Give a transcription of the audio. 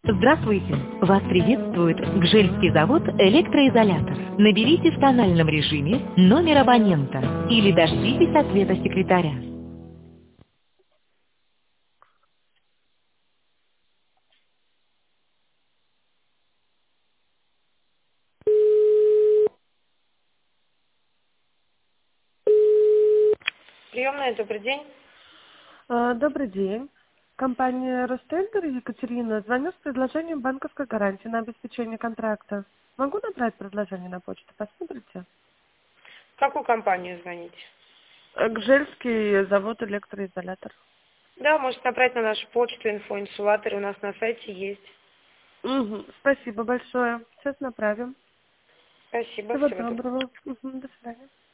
Здравствуйте! Вас приветствует Гжельский завод «Электроизолятор». Наберите в тональном режиме номер абонента или дождитесь ответа секретаря. Приемная, добрый день. Добрый день. Компания Ростендер, Екатерина. Звоню с предложением банковской гарантии на обеспечение контракта. Могу набрать предложение на почту? Посмотрите. В какую компанию звоните? Гжельский завод электроизолятор. Да, можете набрать на нашу почту, инфоинсулаторы у нас на сайте есть. Угу. Спасибо большое. Сейчас направим. Спасибо, Всего всего доброго. доброго. Угу. До свидания.